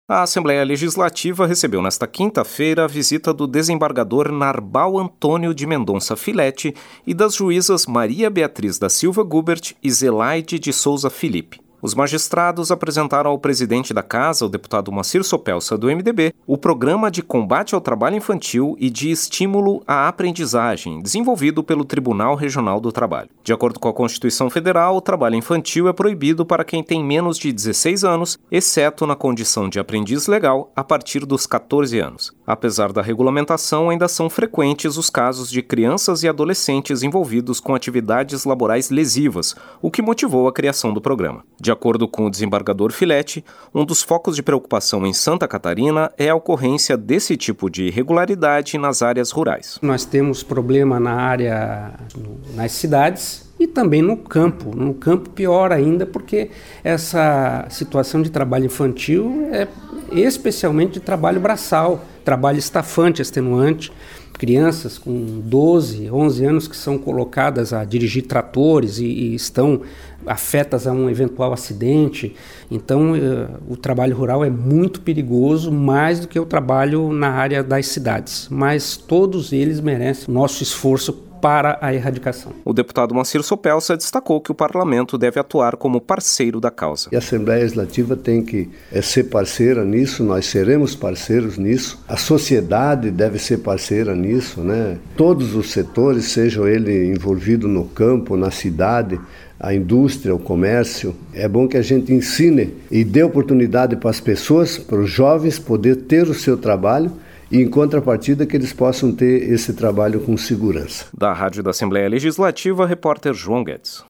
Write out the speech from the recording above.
A Assembleia Legislativa recebeu nesta quinta-feira a visita do desembargador Narbal Antônio de Mendonça Filete e das juízas Maria Beatriz da Silva Gubert e Zelaide de Souza Felipe. Os magistrados apresentaram ao presidente da Casa, o deputado Moacir Sopelsa, do MDB, o Programa de Combate ao Trabalho Infantil e de Estímulo à Aprendizagem, desenvolvido pelo Tribunal Regional do Trabalho. De acordo com a Constituição Federal, o trabalho infantil é proibido para quem tem menos de 16 anos, exceto na condição de aprendiz legal, a partir dos 14 anos. Apesar da regulamentação, ainda são frequentes os casos de crianças e adolescentes envolvidos com atividades laborais lesivas, o que motivou a criação do programa. De acordo com o desembargador Filete, um dos focos de preocupação em Santa Catarina é a ocorrência desse tipo de irregularidade nas áreas rurais. Nós temos problema nas cidades e também no campo. No campo pior ainda, porque essa situação de trabalho infantil é especialmente de trabalho braçal, trabalho estafante, extenuante. Crianças com 12, 11 anos que são colocadas a dirigir tratores e estão afetas a um eventual acidente. Então, o trabalho rural é muito perigoso, mais do que o trabalho na área das cidades. Mas todos eles merecem nosso esforço para a erradicação. O deputado Moacir Sopelsa destacou que o parlamento deve atuar como parceiro da causa. A Assembleia Legislativa tem que ser parceira nisso, nós seremos parceiros nisso, a sociedade deve ser parceira nisso, né? Todos os setores, sejam ele envolvido no campo, na cidade, a indústria, o comércio. É bom que a gente ensine e dê oportunidade para as pessoas, para os jovens poder ter o seu trabalho, e em contrapartida que eles possam ter esse trabalho com segurança. Da Rádio da Assembleia Legislativa, repórter João Guedes.